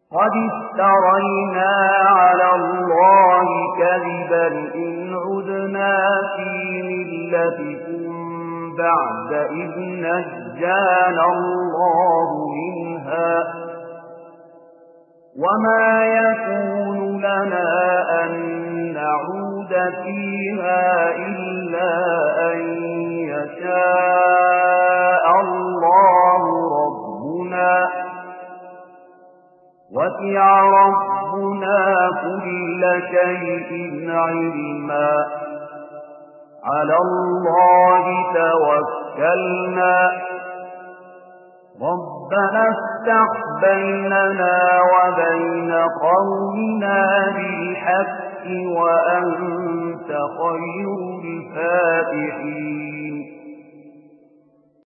قد افترينا على الله كذبا إن عدنا في ملتكم بعد إذ نجانا الله منها وما يكون لنا أن نعود فيها إلا أن يشاء الله ربنا وسع ربنا كل شيء علما على الله توكلنا ربنا افتح بيننا وبين قومنا بالحق وأنت خير الفاتحين